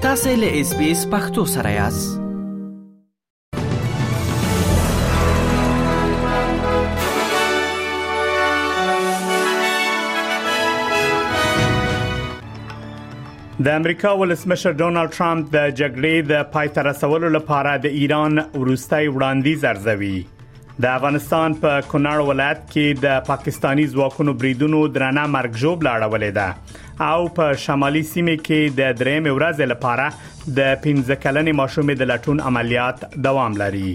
تاسو له SBS پښتو سره یاست. د امریکا ولسمشر ډونالد ټرمپ د جګړې د پای ته رسولو لپاره د ایران وروستي وړاندیز ارزوي. د افغانستان په کونړ ولایت کې د پاکستانی ځواکونو بریدونو درنه مرګ ژوبله اړولې ده او په شمالي سیمه کې د درېم ورځې لپاره د 15 کلنې ماشومې د لټون عملیات دوام لري.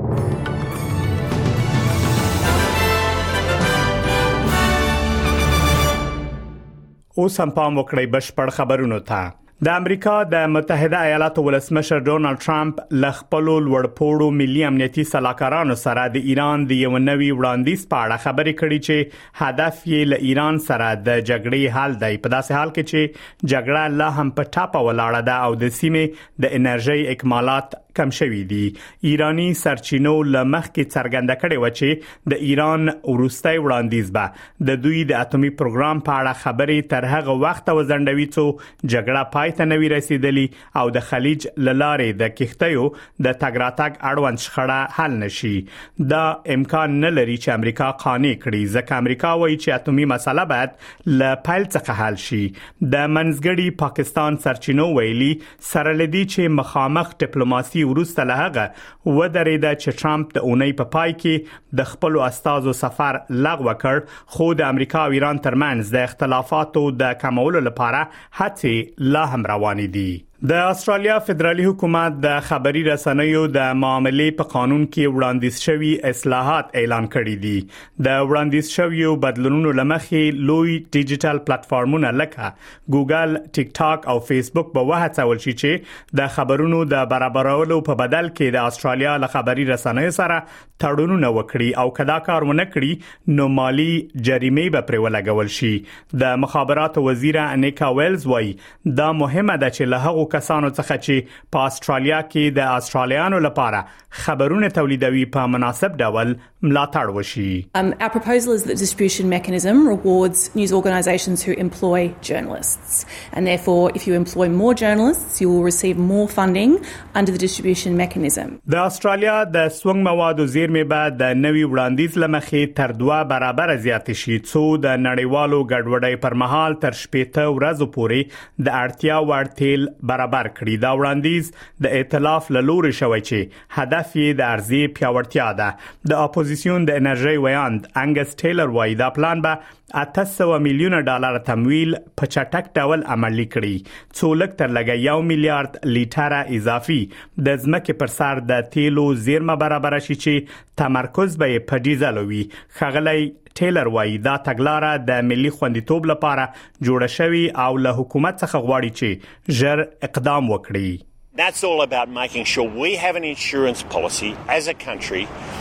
اوس هم پام وکړئ بشپړ خبرونو ته. د امریکا د متحده ایالاتو ولسمشر ډونالد ټرمپ ل خپل لوړپوړو ملي امنیتي سلاکارانو سره د ایران د یو نوي وړاندیز په اړه خبرې کړې چې هدف یې له ایران سره د جګړې حل دی، په داسې حال کې چې جګړه لا هم په ټاپه ولاړه ده او د سیمې د انرژي اکمالات کم شوي دي. ایرانی سرچینو لمخ کې څرګنده کړې و چې د ایران وروستي وړاندیز به د دوی د اتومي پروګرام په اړه خبرې تر هغه وخت وزندوي چې جګړه پای ته نوي رسیدلی او د خلیج لارې د کښتیو د تګ راتګ اړوند شخړه حل نشي. دا امکان نه لري چې امریکا قانع کړي، ځکه امریکا وایي چې اتومي مسله باید له پیل څخه حل شي. د منځګړي پاکستان سرچینو ویلي سره لدی چې مخامخ ډیپلوماسي وروسته له هغه ودرېده چې ټرمپ د اونۍ په پای کې د خپل استازو سفر لغوه کړ، خو د امریکا او ایران ترمنځ د اختلافاتو د کمولو لپاره هڅې لا هم روانې دي. د استرالیا فدرالي حکومت د خبري رسنیو د معاملې په قانون کې وړاندیز شوی اصلاحات اعلان کړي دي. د وړاندیز شویو بدلونونو لمخې لوی ډیجیټل پلیټفارمونه لکه ګوګل، ټیک ټاک او فیسبوک به وهڅول شي چې د خبرونو د برابرولو په بدل کې د استرالیا له خبري رسنیو سره تړونونه وکړي او کدا کار ونه کړي نو مالی جریمې به پر ولګول شي. د مخابراتو وزیر انیکا ویلز وایي دا مهمه ده چې له هغو کسانو څخه چې په استرالیا کې د استرالیانو لپاره خبرونه تولیدوي په مناسب ډول ملاتړ وشي. Our proposal is that the distribution mechanism rewards news organisations who employ journalists, and therefore if you employ more journalists you will receive more funding under the distribution mechanism. د استرالیا د سونګ موادو زیرمې بعد د نوي وړاندیز لمخې تر 2 برابر زیات شي، څو د نړیوالو ګډوډۍ پر مهال تر 18 ورځې پورې د اړتیا وړ تیل برابر کړي. دا وړاندیز د ائتلاف له لوري شوی چې هدف یې د ارزي پیاوړتیا ده. د اپوزیسیون د انرژي ویاند انګس ټیلر وایي دا پلان به $800 میلیون تمویل په چټک ډول عملي کړي، څو لږ تر لږه 1 میلیارډ لیټره اضافي د ځمکې پر سر د تیلو زیرمه برابر شي چې تمرکز به په ډیزل وي. ښاغلی ټیلر وایي دا تګلاره د ملي خوندیتوب لپاره جوړه شوې او له حکومت څخه غواړي چې ژر اقدام وکړي. That's all about making sure we have an insurance policy as a country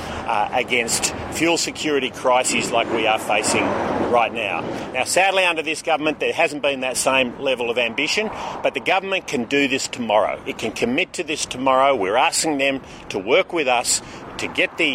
against fuel security crises like we are facing right now. Now, sadly, under this government, there hasn't been that same level of ambition, but the government can do this tomorrow. It can commit to this tomorrow. We're asking them to work with us to get the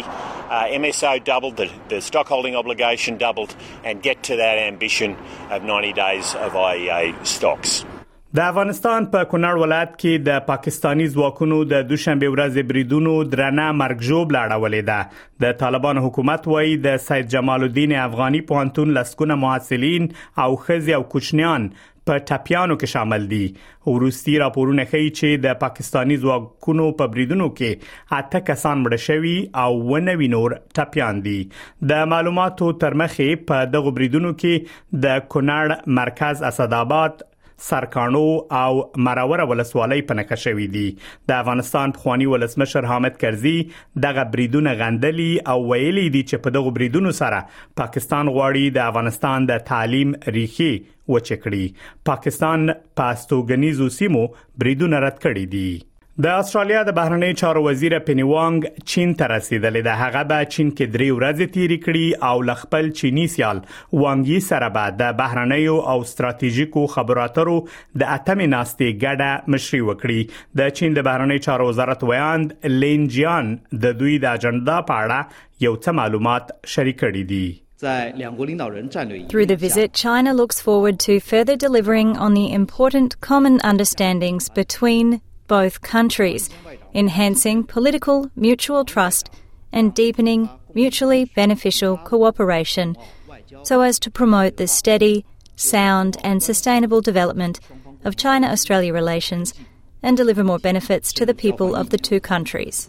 MSO doubled, the stockholding obligation doubled, and get to that ambition of 90 days of IEA stocks. د افغانستان په کونړ ولایت کې د پاکستانی ځواکونو د دوشنبه ورځې بریدونو درنه مرګ ژوبله اړولې ده. د طالبان حکومت وایي د سید جمال الدین افغاني پوهنتون لسکونه محصلین او ښځې او کوچنیان په ټپیانو کې شامل دي. وروستي راپورونه ښیي چې د پاکستانی ځواکونو په بریدونو کې 8 کسان مړه شوي او 9 نور ټپیان دي. د معلوماتو تر مخې په دغه بریدونو کې د کونړ مرکز اسداباد، سرکانو او مراوره ولسوالۍ په نښه شوې دي. د افغانستان پخوانی ولسمشر حامد کرزي دغه بریدونه غندلي او ویلي دي چې په دغه بریدونو سره پاکستان غواړي د افغانستان د تعلیم ریښې وچکړي. پاکستان په استوګنیزو سیمو بریدونه رد کړي دي. د استرالیا د بهرنی چارو وزیر پینی وانګ چین ته رسیدلې ده. هغه به چین کې 3 ورځې تیرې کړي او خپل چینی سیال وانګي سره به د بهرنیو او ستراتیژیکو خبراتو د اتمې ناستې ګډه مشري وکړي. د چین د بهرنی چارو وزارت ویاند لین جیان د دوی د اجنډا په اړه یو څه معلومات شریک کړي دي. Through the visit, China looks forward to further delivering on the important common understandings between both countries, enhancing political mutual trust and deepening mutually beneficial cooperation so as to promote the steady, sound and sustainable development of China-Australia relations and deliver more benefits to the people of the two countries.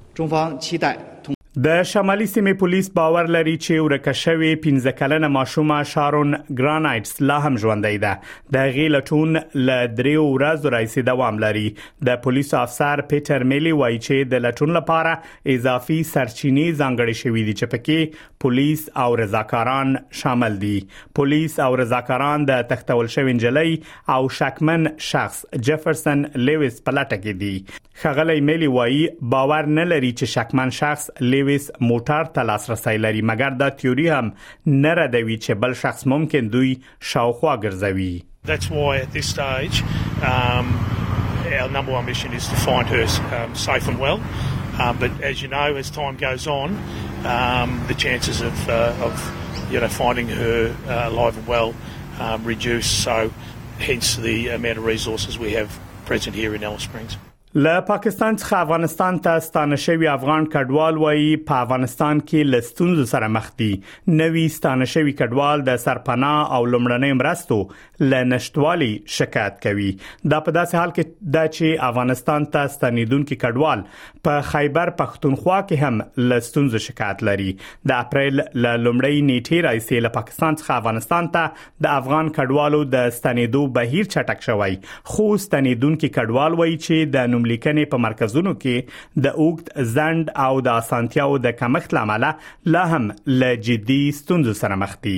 د شمالي سیمې پولیس باور لري چې ورکه شوی 15 کلنه ماشومه شارون ګرانایټس لا هم ژوندۍ ده د غي لټون ل 3 ورځې راځي دوام لري د پولیس افسر پیټر میلی وایي چې د لټون لپاره اضافي سرچینې ځانګړې شوې دي چې پکې پولیس او رضاکاران شامل دي پولیس او رضاکاران د تختول شوی انجلۍ او شکمن شخص جیفرسن لیویس پلاټه کې دي خغلی میلی وایي باور نه لري چې شکمن شخص لیویس موټر ته لاسرسي لري مګر دا تیوري هم نه ردوي چې بل شخص ممکن دوی شاوخوا ګرځوي. That's why at this stage our number one mission is to find her safe and well. But as you know, as time goes on, the chances of finding her alive and well reduce. So hence the amount of resources we have present here in Alice Springs. له پاکستان څخه افغانستان ته ستانه شوی افغان کډوال وایي په افغانستان کې لستونزو سره مخ دي نوی ستانه شوی کډوال د سرپناه او لمړنۍ مرستو له نشټوالي شکایت کوي دا په داسې حال کې دا چې افغانستان ته ستنیدونکو کډوال په خیبر پختونخوا کې هم لستونزو شکایت لري د اپریل له لمړۍ نیټې راځي له پاکستان څخه افغانستان ته د افغان کډوالو د ستنیدو بهیر چټک شوی خو ستنیدونکو کډوال وایي چې د لیکنې په مرکزونو کې د اوږد ځند او د اسانتیاو د کمښت لامل لا هم له جدي ستونزو سره مخ دي.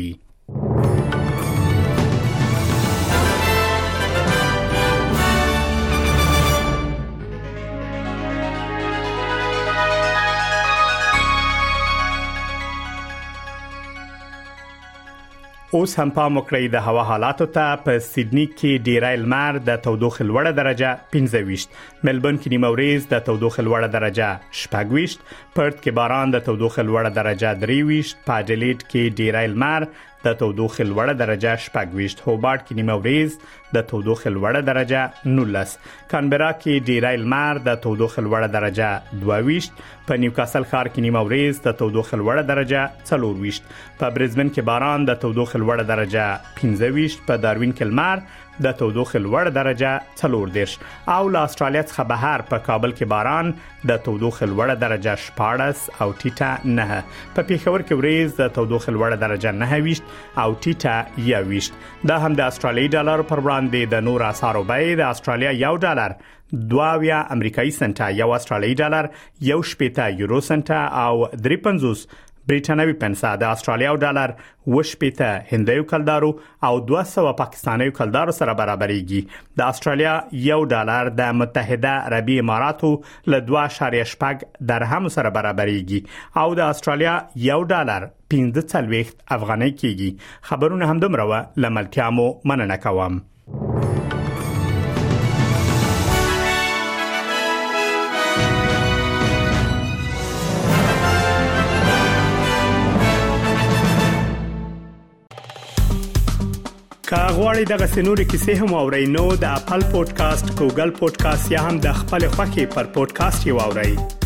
اوس هم پام وکړئ د هوا حالاتو ته په سیدنی کې ډیری لمر د تودوخه لوړه درجه 25 ملبورن کې نیمه ورځ د تودوخه لوړه درجه 26 پرت کې باران د تودوخه لوړه درجه 23 په اډلیډ کې ډیری لمر د تودوخه لوړه درجه 26 هوبارت کې نیمه ورځ د تودوخه لوړه درجه 19 کانبرا کې ډیری لمر د تودوخه لوړه درجه 22 په نیوکاسل ښار کې نیمه ورځ د تودوخه لوړه درجه 24 په برزبن کې باران د تودوخه لوړه درجه 25 په داروین کې لمر د تودوخه لوړه درجه 14 او له استرالیا څخه بهر په کابل کې باران د تودوخه لوړه درجه 14 او ټیټه 9 په پیښور کې ورځ د تودوخه لوړه درجه 9 او ټیټه 21 دا هم د استرالیي ډالر پر وړاندې د نور اسعارو بیه د استرالیا $1 22 امریکایي سنټه یو استرالیي ډالر یو شپېته یورو سنټه او 53 بریټانوي پنسه د استرالیا ډالر وشپېته هندیو کلدارو او 200 پاکستاني کلدارو سره برابرېږي د استرالیا $1 د متحده عربي اماراتو له 2.8 درهم سره برابرېږي او د استرالیا $1 15 افغانۍ کېږي خبرونه هم دومره لملتيامو مننه کوم. کاغوري دغه سنوري کیسې هم اورئ نو د خپل پودکاسټ ګوګل پودکاسټ یا هم د خپل خوښي پر پودکاسټ یو اورئ.